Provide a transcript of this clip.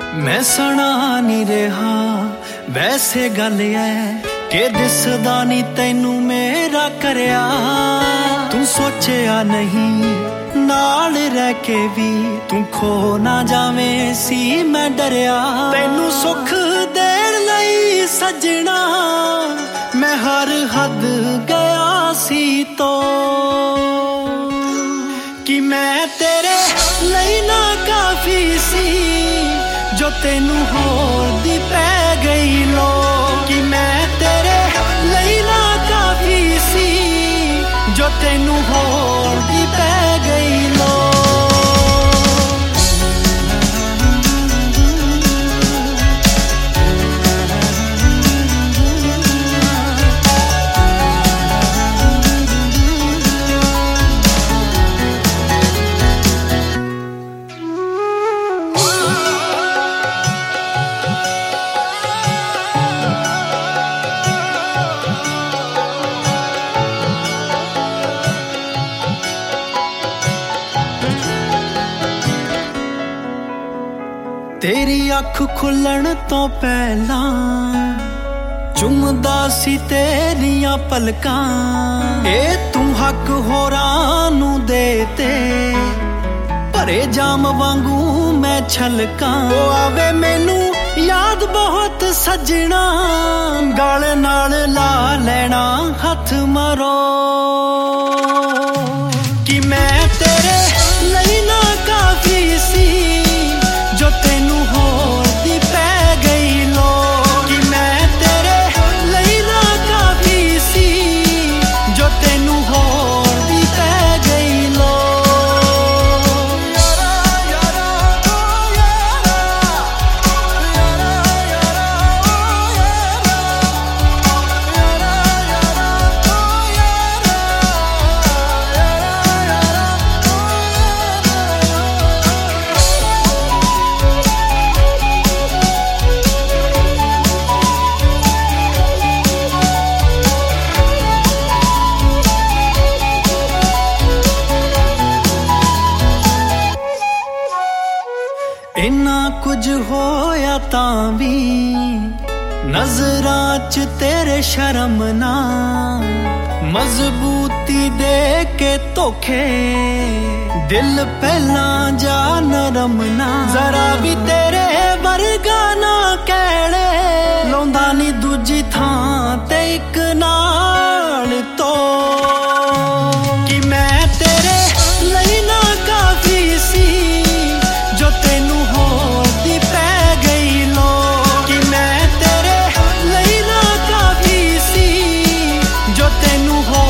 मैं सना नहीं रहा वैसे गल है कि दिसदा नहीं तैनू मेरा करया तू सोचिया नहीं नाल रह के भी तू खो ना जावे सी मैं डरिया तैनू सुख देण लई सजना मैं हर हद गया सी तो कि मैं तेरे लई ना काफी सी जो तेनू होर दी पै गई लो कि मैं तेरे लई ना काफी सी जो तेनू होर दी पै गई लो तेरी अख खुलण तो पहला चुमदा सी तेरिया पलकां ए तू हक होरां नू देते भरे जाम वांगू मैं छलकां ओ आवे मैनू याद बहुत सजना गल नाल ला लेना हथ मारो कि मैं तेरे लई ना काफी सी जो तेनू होर दी पै गई लो कि मैं तेरे लई ना काफी सी जो तेनू होर दी पै गई लो इन्ना कुछ होया तां भी नजरां च तेरे शर्म ना मजबूती दे के धोखे दिल पहला जा नरम ना जरा भी तेरे वर्गा ना कहड़े लौंदा नी दूजी थां ते इक नाल तो कि मैं तेरे लई ना काफी सी जो तेनू होर दी पै गई लो कि मैं तेरे लई ना काफी सी जो तेनू होर